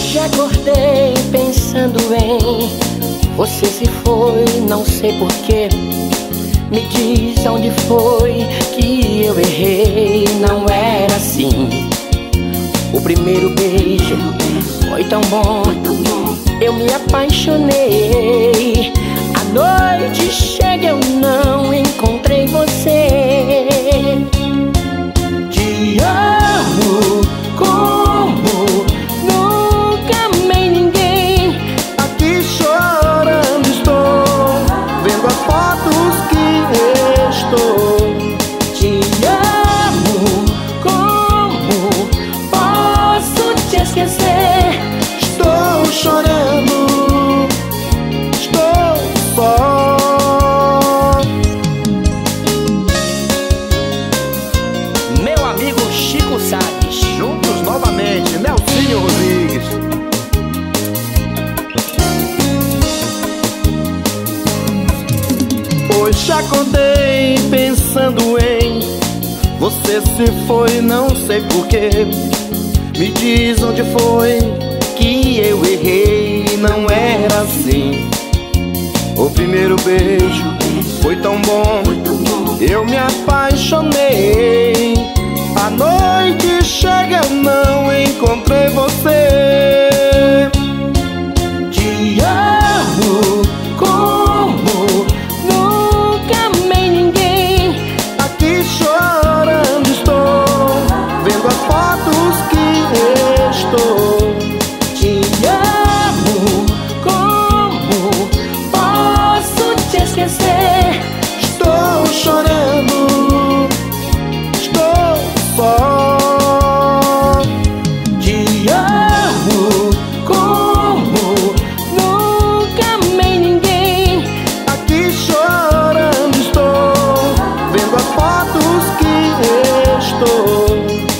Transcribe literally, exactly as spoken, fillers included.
Hoje acordei pensando em você se foi, não sei porquê. Me diz onde foi que eu errei. Não era assim. O primeiro beijo foi tão bom, eu me apaixonei. A noite chega, eu não encontrei você. Te amo como nunca amei ninguém. Aqui chorando estou, vendo as fotos que estou. Te amo como posso te esquecer. Estou chorando, estou só. Meu amigo Chico Salles, juntos novamente, Nelsinho Rodrigues. Hoje acordei pensando em você se foi, não sei porquê. Me diz onde foi que eu errei. Não era assim. O primeiro beijo foi tão bom, eu me apaixonei. A noite chega, eu não encontrei você. Te amo como nunca amei ninguém. Aqui chorando estou, vendo as fotos que estou. Te amo como posso te esquecer. Estou chorando, estou só. Te amo como nunca amei ninguém. Aqui chorando estou, vendo as fotos que estou.